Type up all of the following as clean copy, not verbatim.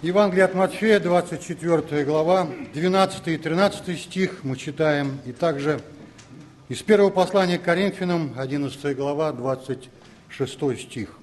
Евангелие от Матфея, 24 глава, 12 и 13 стих мы читаем, и также из первого послания к Коринфянам, 11 глава, 26 стих.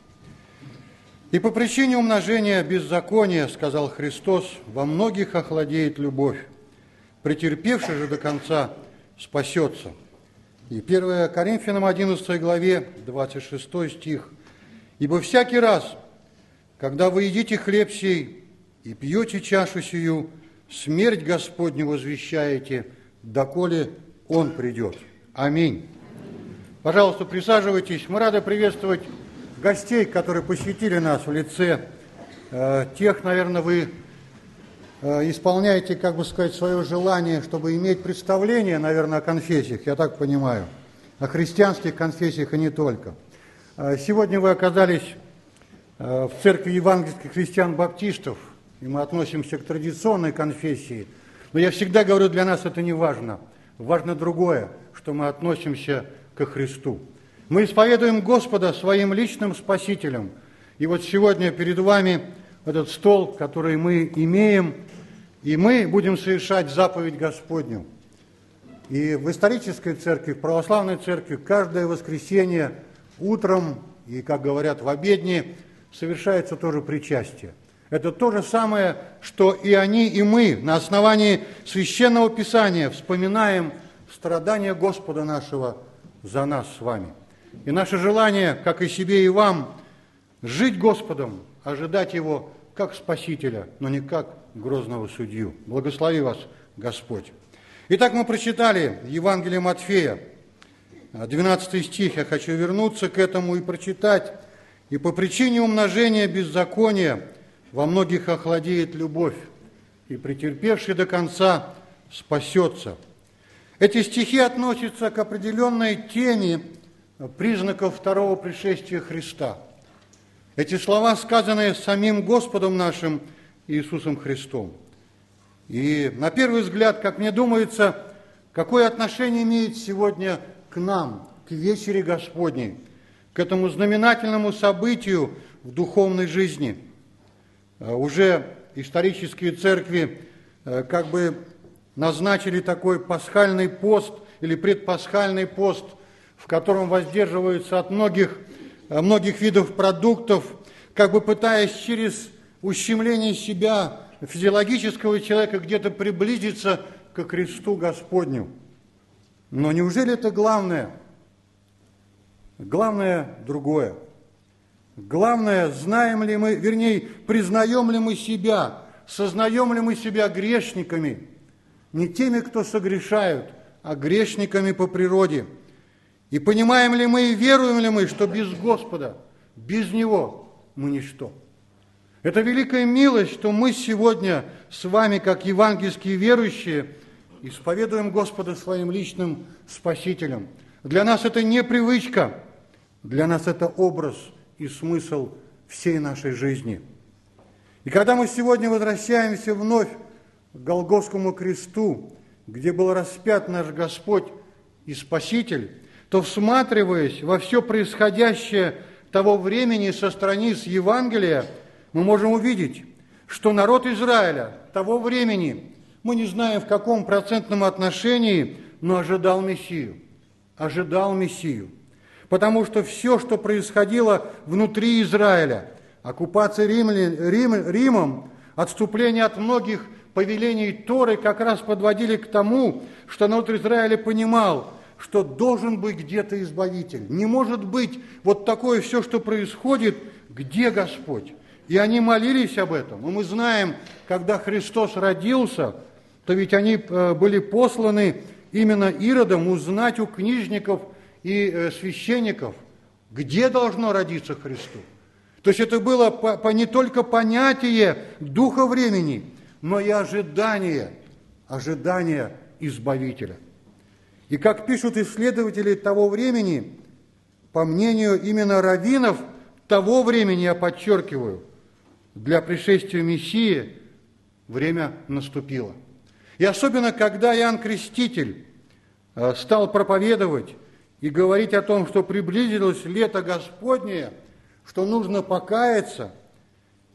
«И по причине умножения беззакония, сказал Христос, во многих охладеет любовь, претерпевший же до конца спасется». И 1 Коринфянам, 11 главе, 26 стих. «Ибо всякий раз, когда вы едите хлеб сей и пьете чашу сию, смерть Господню возвещаете, доколе Он придет». Аминь. Пожалуйста, присаживайтесь. Мы рады приветствовать гостей, которые посетили нас в лице тех, наверное, вы исполняете, как бы сказать, свое желание, чтобы иметь представление, наверное, о конфессиях, я так понимаю, о христианских конфессиях и не только. Сегодня вы оказались в церкви евангельских христиан-баптистов, и мы относимся к традиционной конфессии. Но я всегда говорю, для нас это не важно. Важно другое, что мы относимся ко Христу. Мы исповедуем Господа своим личным Спасителем. И вот сегодня перед вами этот стол, который мы имеем, и мы будем совершать заповедь Господню. И в исторической церкви, в православной церкви, каждое воскресенье утром и, как говорят, в обедне совершается тоже причастие. Это то же самое, что и они, и мы на основании Священного Писания вспоминаем страдания Господа нашего за нас с вами. И наше желание, как и себе, и вам, жить Господом, ожидать Его как Спасителя, но не как грозного судью. Благослови вас, Господь. Итак, мы прочитали Евангелие Матфея, 12 стих. Я хочу вернуться к этому и прочитать. «И по причине умножения беззакония во многих охладеет любовь, и претерпевший до конца спасется». Эти стихи относятся к определенной теме признаков второго пришествия Христа. Эти слова сказаны самим Господом нашим Иисусом Христом. И на первый взгляд, как мне думается, какое отношение имеет сегодня к нам, к вечере Господней, к этому знаменательному событию в духовной жизни. Уже исторические церкви как бы назначили такой пасхальный пост или предпасхальный пост, в котором воздерживаются от многих видов продуктов, как бы пытаясь через ущемление себя, физиологического человека, где-то приблизиться ко кресту Господню. Но неужели это главное? Главное другое. Главное, знаем ли мы, вернее, признаем ли мы себя, сознаем ли мы себя грешниками, не теми, кто согрешают, а грешниками по природе. И понимаем ли мы и веруем ли мы, что без Господа, без Него мы ничто. Это великая милость, что мы сегодня с вами, как евангельские верующие, исповедуем Господа своим личным Спасителем. Для нас это не привычка, для нас это образ и смысл всей нашей жизни. И когда мы сегодня возвращаемся вновь к Голгофскому кресту, где был распят наш Господь и Спаситель, то, всматриваясь во все происходящее того времени со страниц Евангелия, мы можем увидеть, что народ Израиля того времени, мы не знаем в каком процентном отношении, но ожидал Мессию. Ожидал Мессию. Потому что все, что происходило внутри Израиля, оккупация Римом, отступление от многих повелений Торы как раз подводили к тому, что народ Израиля понимал, что должен быть где-то Избавитель. Не может быть вот такое все, что происходит, где Господь? И они молились об этом. И мы знаем, когда Христос родился, то ведь они были посланы именно Иродом узнать у книжников и священников, где должно родиться Христу. То есть это было не только понятие духа времени, но и ожидание Избавителя. И как пишут исследователи того времени, по мнению именно раввинов того времени, я подчеркиваю, для пришествия Мессии время наступило. И особенно, когда Иоанн Креститель стал проповедовать и говорить о том, что приблизилось лето Господнее, что нужно покаяться,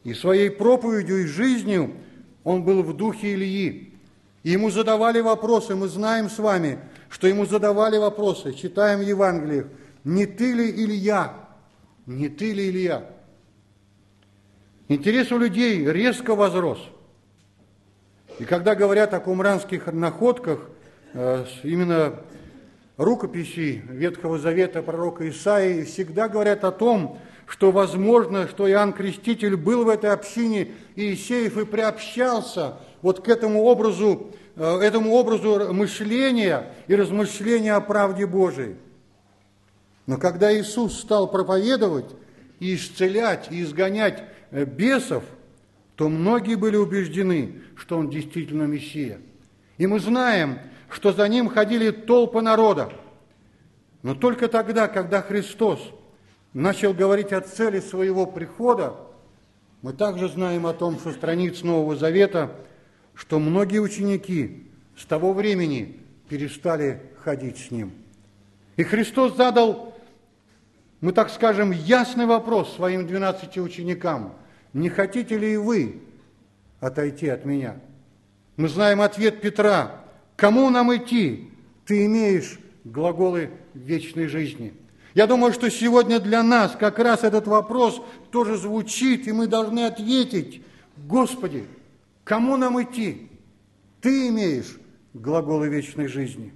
И своей проповедью и жизнью он был в духе Илии. И ему задавали вопросы, мы знаем с вами, что ему задавали вопросы, читаем в Евангелиях, не ты ли Илья? Не ты ли Илья? Интерес у людей резко возрос. И когда говорят о кумранских находках, именно рукописей Ветхого Завета пророка Исаии, всегда говорят о том, что возможно, что Иоанн Креститель был в этой общине Иисеев и приобщался вот к этому образу мышления и размышления о правде Божией. Но когда Иисус стал проповедовать и исцелять, и изгонять бесов, то многие были убеждены, что Он действительно Мессия. И мы знаем, что за Ним ходили толпы народа. Но только тогда, когда Христос начал говорить о цели своего прихода, мы также знаем о том, что страниц Нового Завета, что многие ученики с того времени перестали ходить с Ним. И Христос задал, мы так скажем, ясный вопрос своим 12 ученикам. Не хотите ли и вы отойти от Меня? Мы знаем ответ Петра. Кому нам идти? Ты имеешь глаголы вечной жизни. Я думаю, что сегодня для нас как раз этот вопрос тоже звучит, и мы должны ответить: Господи, кому нам идти? Ты имеешь глаголы вечной жизни.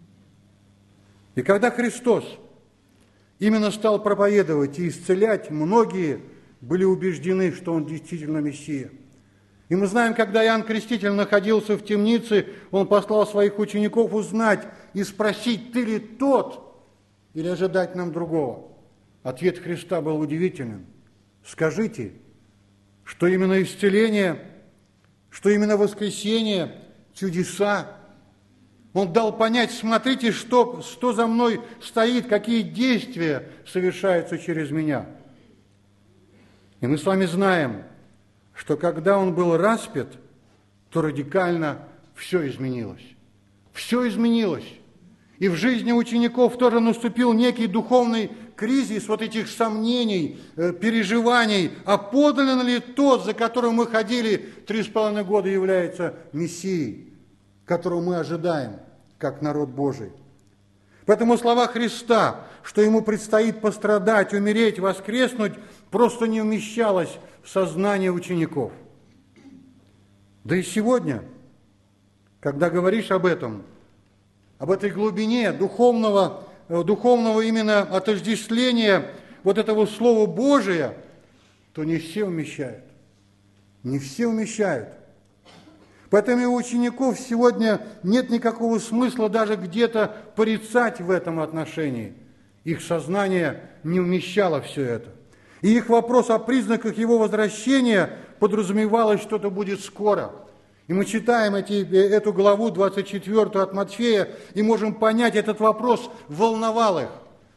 И когда Христос именно стал проповедовать и исцелять, многие были убеждены, что Он действительно Мессия. И мы знаем, когда Иоанн Креститель находился в темнице, он послал своих учеников узнать и спросить: ты ли тот, или ожидать нам другого? Ответ Христа был удивительным. Скажите, что именно исцеление, что именно воскресение, чудеса. Он дал понять: смотрите, что за мной стоит, какие действия совершаются через меня. И мы с вами знаем, что когда он был распят, то радикально все изменилось. Все изменилось. И в жизни учеников тоже наступил некий духовный кризис вот этих сомнений, переживаний. А подлинно ли тот, за которым мы ходили 3,5 года, является Мессией, которого мы ожидаем, как народ Божий? Поэтому слова Христа, что ему предстоит пострадать, умереть, воскреснуть, просто не вмещалось в сознание учеников. Да и сегодня, когда говоришь об этом, об этой глубине духовного именно отождествления вот этого Слова Божия, то не все вмещают. Не все вмещают. Поэтому и у учеников сегодня нет никакого смысла даже где-то порицать в этом отношении. Их сознание не вмещало все это. И их вопрос о признаках его возвращения подразумевалось, что это будет скоро. И мы читаем эту главу 24 от Матфея и можем понять, этот вопрос волновал их.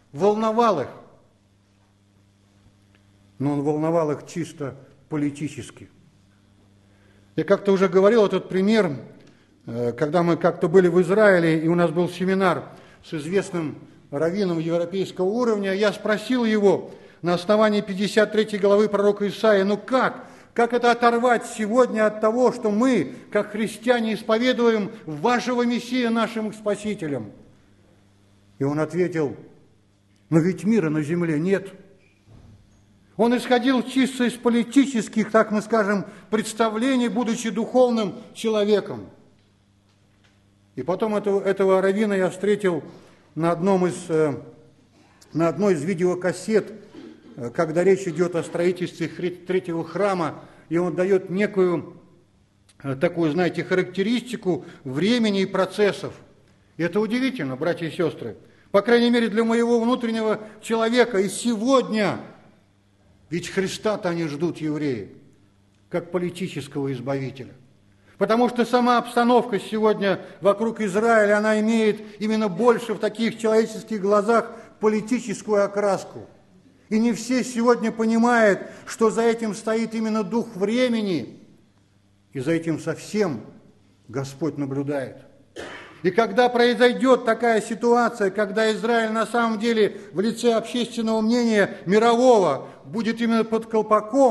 Но он волновал их чисто политически. Я как-то уже говорил этот пример, когда мы как-то были в Израиле, и у нас был семинар с известным раввином европейского уровня. Я спросил его на основании 53 главы пророка Исаии: как это оторвать сегодня от того, что мы, как христиане, исповедуем вашего Мессию нашим Спасителем? И он ответил: но ведь мира на земле нет. Он исходил чисто из политических, так мы скажем, представлений, будучи духовным человеком. И потом этого раввина я встретил на одной из видеокассет, когда речь идет о строительстве третьего храма, и он дает некую такую, знаете, характеристику времени и процессов. И это удивительно, братья и сестры. По крайней мере, для моего внутреннего человека. И сегодня, ведь Христа-то они ждут, евреи, как политического избавителя. Потому что сама обстановка сегодня вокруг Израиля, она имеет именно больше в таких человеческих глазах политическую окраску. И не все сегодня понимают, что за этим стоит именно дух времени, и за этим совсем Господь наблюдает. И когда произойдет такая ситуация, когда Израиль на самом деле в лице общественного мнения мирового будет именно под колпаком,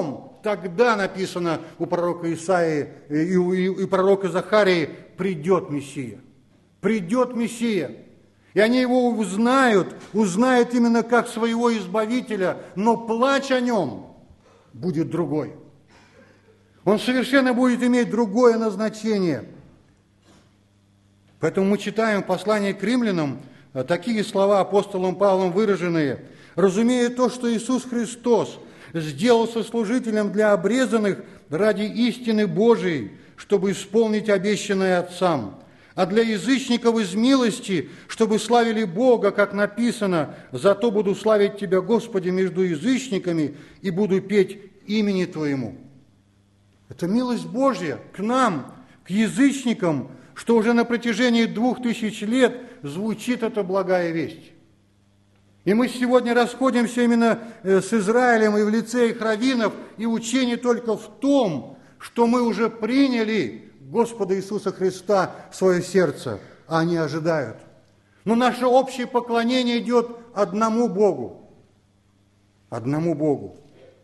тогда написано у пророка Исаии и пророка Захарии: придет Мессия. Придет Мессия. И они его узнают именно как своего избавителя, но плач о нем будет другой. Он совершенно будет иметь другое назначение. Поэтому мы читаем в послании к римлянам такие слова апостолом Павлом выраженные: «Разумея то, что Иисус Христос сделался служителем для обрезанных ради истины Божией, чтобы исполнить обещанное Отцам, а для язычников из милости, чтобы славили Бога, как написано: зато буду славить Тебя, Господи, между язычниками, и буду петь имени Твоему». Это милость Божья к нам, к язычникам, что уже на протяжении 2000 лет звучит эта благая весть. И мы сегодня расходимся именно с Израилем и в лице их раввинов, и учение только в том, что мы уже приняли Господа Иисуса Христа в свое сердце, а они ожидают. Но наше общее поклонение идет одному Богу. Одному Богу.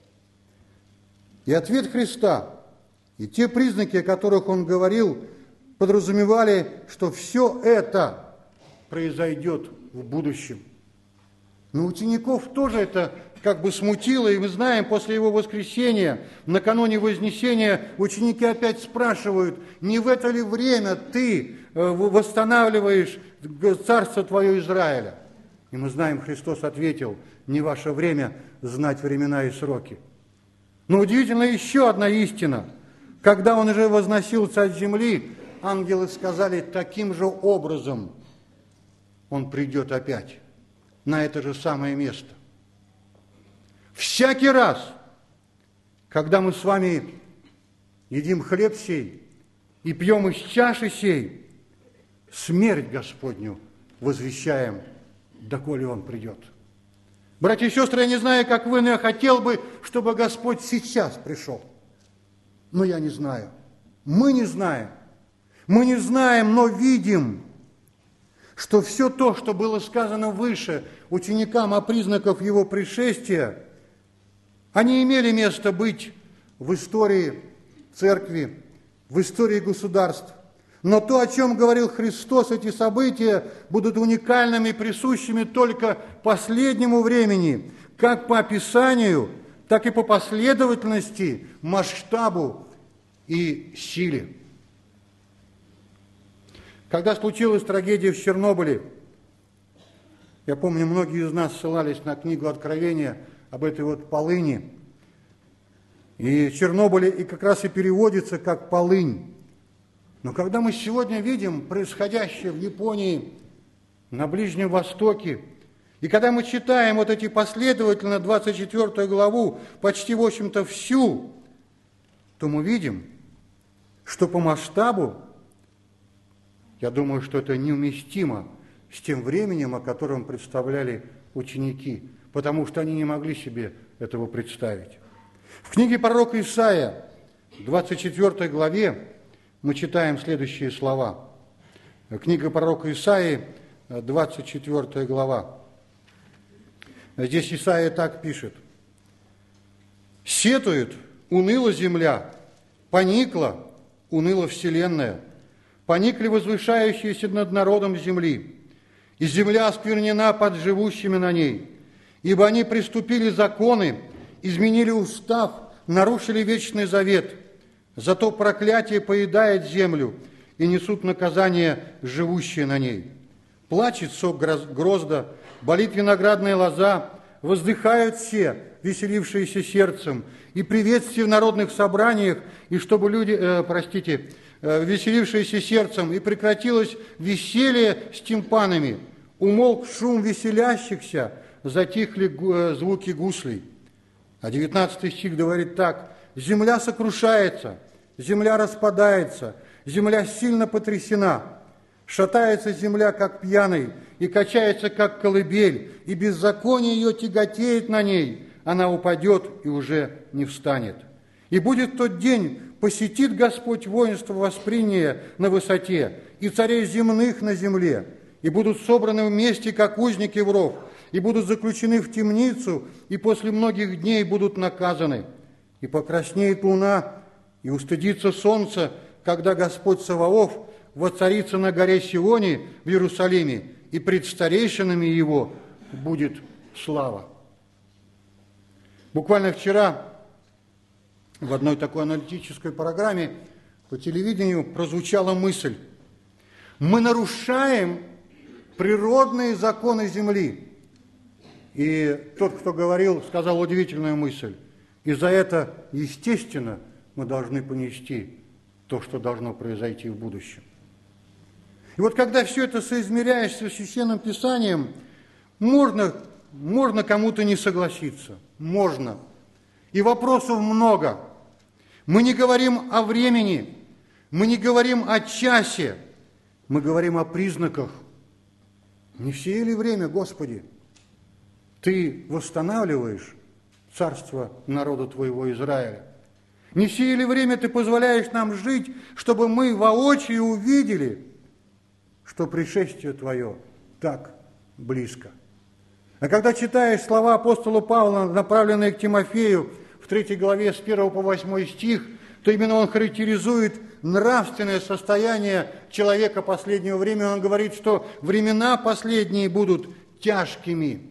И ответ Христа, и те признаки, о которых Он говорил, подразумевали, что все это произойдет в будущем. Но учеников тоже это как бы смутило, и мы знаем, после Его воскресения, накануне Вознесения, ученики опять спрашивают: не в это ли время Ты восстанавливаешь царство Твое Израиля? И мы знаем, Христос ответил: не ваше время знать времена и сроки. Но удивительно еще одна истина. Когда Он уже возносился от земли, ангелы сказали: таким же образом Он придет опять на это же самое место. Всякий раз, когда мы с вами едим хлеб сей и пьем из чаши сей, смерть Господню возвещаем, доколе Он придет. Братья и сестры, я не знаю, как вы, но я хотел бы, чтобы Господь сейчас пришел. Но я не знаю. Мы не знаем. Мы не знаем, но видим, что все то, что было сказано выше ученикам о признаках Его пришествия, они имели место быть в истории церкви, в истории государств. Но то, о чем говорил Христос, эти события будут уникальными и присущими только последнему времени, как по описанию, так и по последовательности, масштабу и силе. Когда случилась трагедия в Чернобыле, я помню, многие из нас ссылались на книгу Откровения об этой вот полыни. И Чернобыль и как раз и переводится как полынь. Но когда мы сегодня видим происходящее в Японии, на Ближнем Востоке, и когда мы читаем вот эти последовательно 24 главу, почти, в общем-то, всю, то мы видим, что по масштабу, я думаю, что это неуместимо с тем временем, о котором представляли ученики, потому что они не могли себе этого представить. В книге пророка Исаия, 24 главе, мы читаем следующие слова. Книга пророка Исаии, 24 глава. Здесь Исаия так пишет: «Сетует, уныла земля, поникла, уныла вселенная, поникли возвышающиеся над народом земли, и земля осквернена под живущими на ней, ибо они приступили законы, изменили устав, нарушили вечный завет, зато проклятие поедает землю, и несут наказание живущие на ней. Плачет сок грозда, болит виноградная лоза, воздыхают все, веселившиеся сердцем, и приветствие в народных собраниях, и чтобы люди, веселившиеся сердцем, и прекратилось веселье с тимпанами, умолк шум веселящихся, затихли звуки гуслей». А 19 стих говорит так: «Земля сокрушается, земля распадается, земля сильно потрясена. Шатается земля, как пьяный, и качается, как колыбель, и беззаконие ее тяготеет на ней, она упадет и уже не встанет. И будет в тот день, посетит Господь воинство воспринятие на высоте, и царей земных на земле, и будут собраны вместе, как узники в ров, и будут заключены в темницу, и после многих дней будут наказаны. и покраснеет луна, и устыдится солнце, когда Господь Саваоф воцарится на горе Сионе в Иерусалиме, и пред старейшинами его будет слава». Буквально вчера в одной такой аналитической программе по телевидению прозвучала мысль: мы нарушаем природные законы Земли. И тот, кто говорил, сказал удивительную мысль: и за это, естественно, мы должны понести то, что должно произойти в будущем. И вот когда все это соизмеряешь со Священным Писанием, можно кому-то не согласиться. Можно. И вопросов много. Мы не говорим о времени, мы не говорим о часе, мы говорим о признаках. Не все ли время, Господи? Ты восстанавливаешь царство народа Твоего Израиля? Не все ли время Ты позволяешь нам жить, чтобы мы воочию увидели, что пришествие Твое так близко? А когда читаешь слова апостола Павла, направленные к Тимофею в 3 главе с 1 по 8 стих, то именно он характеризует нравственное состояние человека последнего времени. Он говорит, что времена последние будут тяжкими.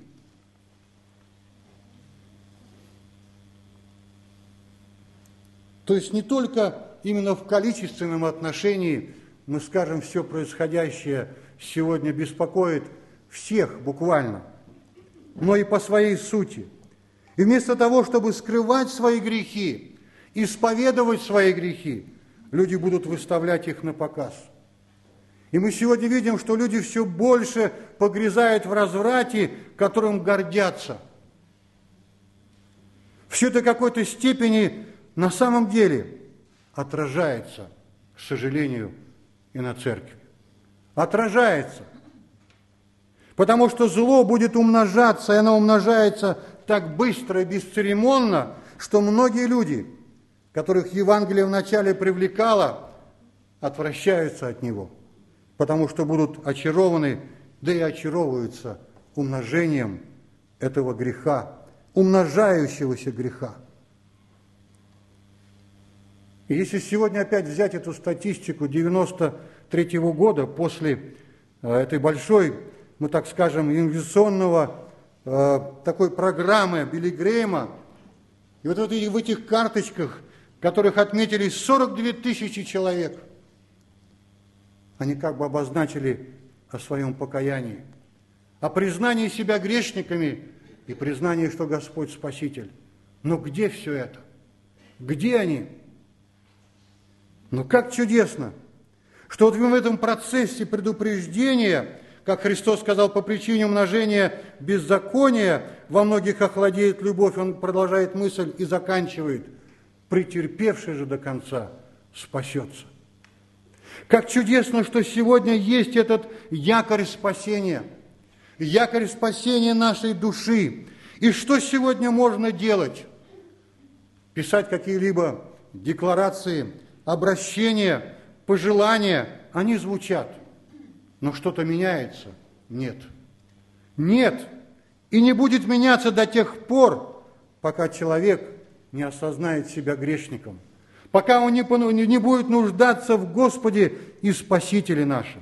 То есть не только именно в количественном отношении, мы скажем, все происходящее сегодня беспокоит всех буквально, но и по своей сути. И вместо того, чтобы скрывать свои грехи, исповедовать свои грехи, люди будут выставлять их на показ. И мы сегодня видим, что люди все больше погрязают в разврате, которым гордятся. Все это в какой-то степени на самом деле отражается, к сожалению, и на церкви. Отражается. Потому что зло будет умножаться, и оно умножается так быстро и бесцеремонно, что многие люди, которых Евангелие вначале привлекало, отвращаются от него, потому что будут очарованы, да и очаровываются умножением этого греха, умножающегося греха. И если сегодня опять взять эту статистику 93-го года, после этой большой, мы так скажем, инвестиционного такой программы Билли Грэма, и вот в этих карточках, в которых отметились 42 тысячи человек, они как бы обозначили о своем покаянии, о признании себя грешниками и признании, что Господь Спаситель. Но где все это? Где они? Но как чудесно, что вот в этом процессе предупреждения, как Христос сказал, по причине умножения беззакония во многих охладеет любовь, он продолжает мысль и заканчивает: претерпевший же до конца спасется. Как чудесно, что сегодня есть этот якорь спасения нашей души. И что сегодня можно делать? Писать какие-либо декларации, обращения, пожелания, они звучат. Но что-то меняется? Нет. Нет. И не будет меняться до тех пор, пока человек не осознает себя грешником, пока он не будет нуждаться в Господе и Спасителе нашем.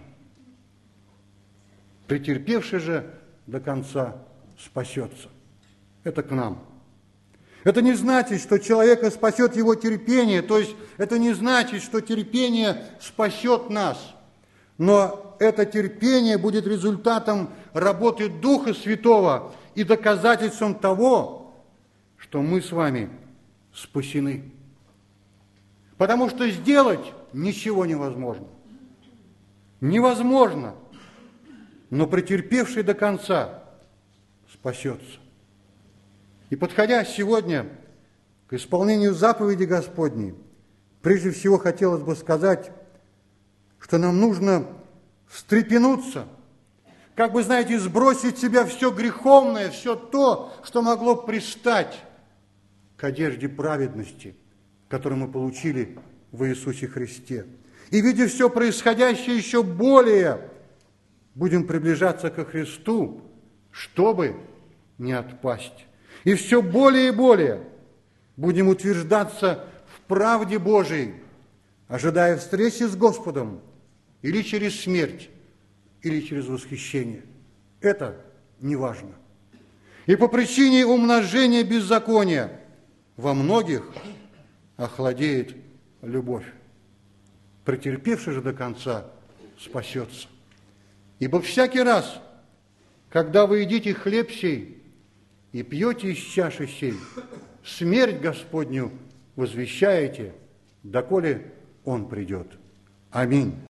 Претерпевший же до конца спасется. Это к нам. Это не значит, что человека спасет его терпение, то есть это не значит, что терпение спасет нас, но это терпение будет результатом работы Духа Святого и доказательством того, что мы с вами спасены. Потому что сделать ничего невозможно. Невозможно. Но претерпевший до конца спасется. И подходя сегодня к исполнению заповеди Господней, прежде всего хотелось бы сказать, что нам нужно встрепенуться, как бы, знаете, сбросить с себя все греховное, все то, что могло пристать к одежде праведности, которую мы получили в Иисусе Христе. И, видя все происходящее еще более, будем приближаться ко Христу, чтобы не отпасть. И все более и более будем утверждаться в правде Божией, ожидая встречи с Господом или через смерть, или через восхищение. Это не важно. И по причине умножения беззакония во многих охладеет любовь. Претерпевший же до конца спасется. Ибо всякий раз, когда вы едите хлеб сей и пьете из чаши сей, смерть Господню возвещаете, доколе Он придет. Аминь.